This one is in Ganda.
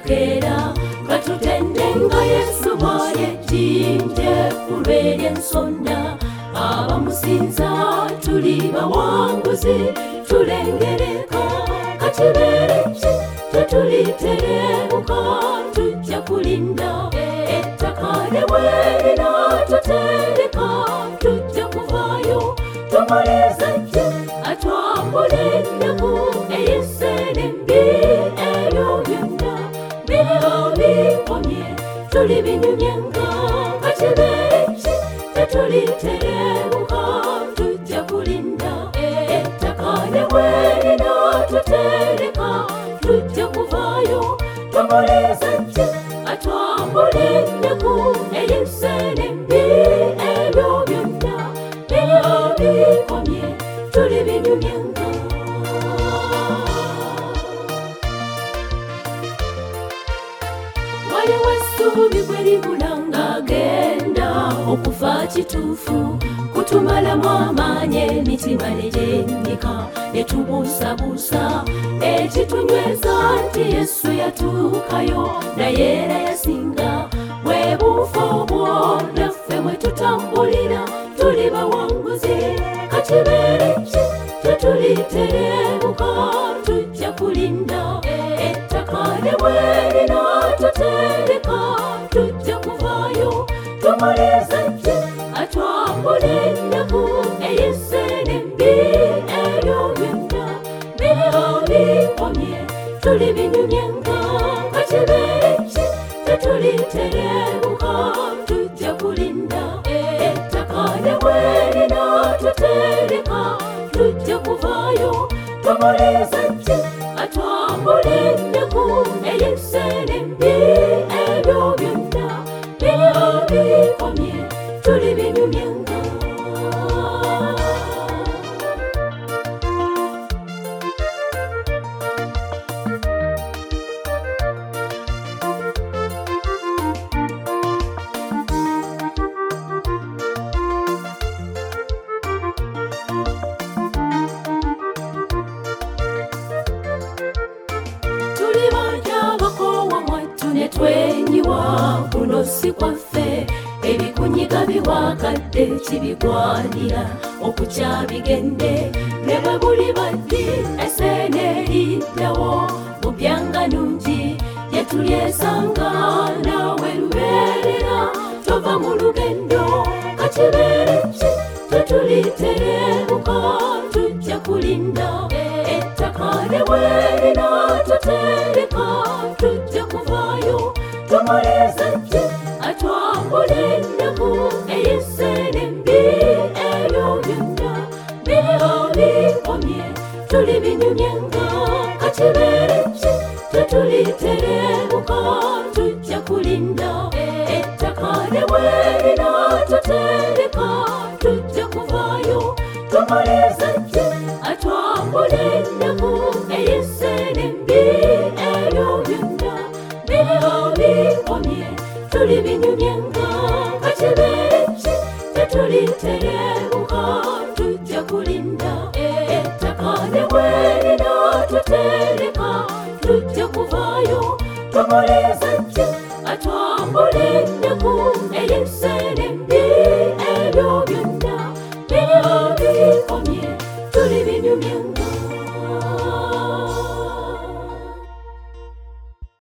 keera katutendenga Yesu bw'ayejjinje kulw'eryensonda abamusinza tuli bawanguzi tulengereka kakibeere ki tetuliterebuka tujja kulinda ettaka ne bwerina tutereka tujja kuvaayo tumuliza jje atwambule ennaku ey'esserembi ebyo byonna biriho bikomye tuli binyumyenga kakibeere ki tetuliterebuka tujja kulinda ettaka ne bwerina tutereka tujja kuvaayo tumuliza jje atwambule ennaku ey'esserembi ebyo byonna biriho bikomye tuli binyumyenga. Waliwo essuubi gwe libula ng'agenda okufa kituufu kutumalamu amaanyi emitima ne gyennyika ne tubuusabuusa ekitunyweza nti Yesu yatuukayo naye era yasinga bwe buufa obwo naffe mwe tutambulira tuli bawanguzi kakibeere ki tetuliterebuka tujja kulinda ettaka ne bwerina tutereka tujja kuvaayo tumuliza jje atwambule ennaku ey'esserembi ebyo byonna biriho bikomye tuli binyumyenga kakibeere ki tetuliterebuka tujja kulinda ettaka ne bwerina tutereka tujja kuvaayo tumuliza jje atwambule ennaku ey'esserembi ebyo byonna biriho bikomye tuli binyumyenga. Tuli banja bakoowa mwattu ne twenyiwa kuno si kwaffe ebikunyiga biwaakadde kibigwanira okukyabigende ne bwe buli baddi esseene eriddawo bupyanga nungi yetulyesanga naawe lubeerera tova mu lugendo kakibeere ki tetuliterebuka tujja kulinda ettaka ne bwerina tutereka tujja kuvaayo tumuliza jje atwambule ennaku ey'esserembi ebyo byonna biriho bikomye tuli binyumyenga kakibeere ki tetuliterebuka tujja kulinda ettaka ne bwerina tutereka tujja kuvaayo tumuliza jje atwambule ennaku ey'esserembi ebyo byonna biriho bikomye tuli binyumyenga kakibeere ki tetuliterebuka tujja kulinda ettaka ne bwerina tutereka tujja kuvaayo tumuliza jje atwambule ennaku ey'esserembi